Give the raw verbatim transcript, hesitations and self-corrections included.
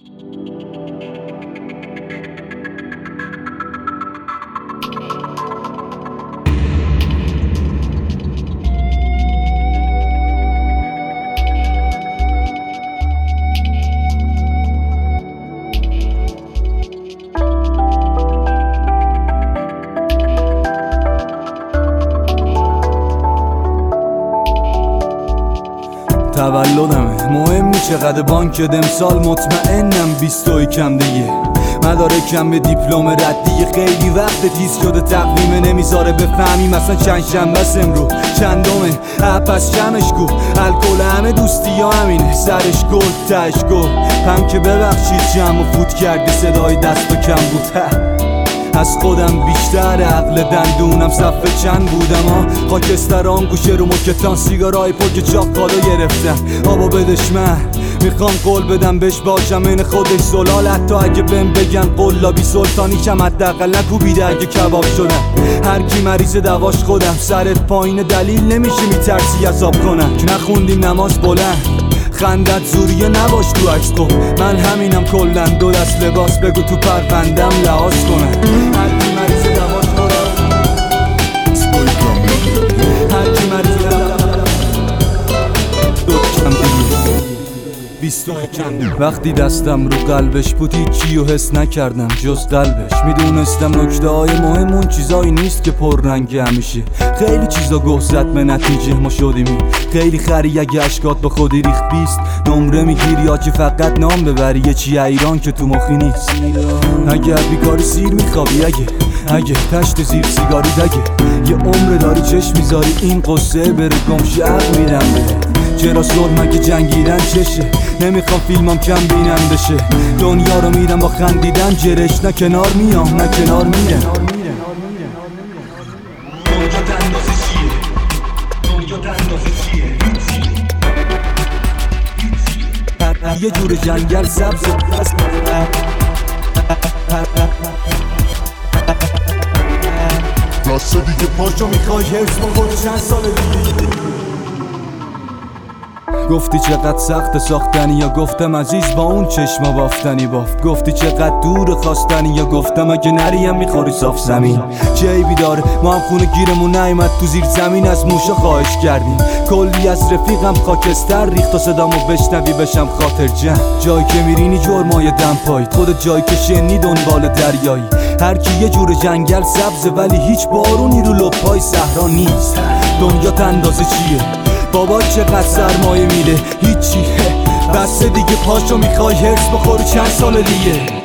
تولدمه مهم نی چقدر بانک امسال، مطمئنم بیست و کم دیگه مدارکم به دیپلم ردیه. خیلی وقت تیز شده تقویمه نمیذاره بفهمی مثلا چند شنبه است امرو چندمه. پس چمش کو الکل همه دوستی ها همینه، سرش گل تش گل هم که ببخشید جمع و فوت کرده صدای دست و کم بود. از خودم بیشتر عقل دندونم صفحه چند بودم ها. خاکستران گوشه رو مکتان سیگارای پاک چاق کالا گرفتم. آبا بدش من میخوام قول بدم بهش باشم این خودش زلال. حتی اگه بهم بگن قلابی سلطانی کم حداقل نکوبیده اگه کباب شدم. هر کی مریض دواش خودم، سرت پایین دلیل نمیشه میترسی عذاب کنم. که نخوندیم نماز بلند خندت زوریه نباش تو عکس تو، من همینم کلن دو دست لباس بگو تو پروندم لحاظ کنن. هر کی مریض دواش خودم، هر کی مریض دو کم دیگه بیست و کم. وقتی دستم رو قلبش بود هیچی و حس نکردم جز قلبش. میدونستم نکته های مهم اون چیزایی نیست که پررنگ همیشه. خیلی چیزا گه زد به نتیجه ما شدیم. خیلی خری اگه اشکات با خودی ریخت بیست نمره میگیری یا که فقط نام ببری یه چی ایران که تو مخی نیست. اگه بیکاری سیر میخوابی، اگه اگه تشت زیر سیگاری دگه یه عمر داری چشم میذاری این قصه بره گمشه عقل میرم به. چرا سرم اگه جنگیدن چشه، نمیخوام فیلمم کم بیننده شه. دنیا رو میرم با خندیدن جرش، نه کنار میام نه کنار میرم. دنیا دندازه چیه؟ دنیا دندازه چیه؟ یه جور جنگل سبز راسته دیگه پاشو میخوای حفظ بخور چند سال دیگه. گفتی چقدر سخت ساختنی یا گفتم عزیز با اون چشما بافتنی بافت. گفتی چقدر دور خواستنی یا گفتم اگه نریم میخوری صاف زمین. جیبی داره ما هم خونه گیرمون نیومد تو زیر زمین از موشا خواهش کردیم. کلی از رفیقم خاکستر ریخت و صدامو بشنوی بشم خاطر جمع. جایی که میرینی جرمای دم پایید، خودت جایی که شنی دنبال دریایی. هر کی یه جور جنگل سبزه ولی هیچ بارونی رو لپای صحرا نیست. دنیا اندازه چیه؟ بابا چقدر سرمایه میده هیچی. بسه دیگه پاشو میخوای هرس بخوری چند سال دیگه.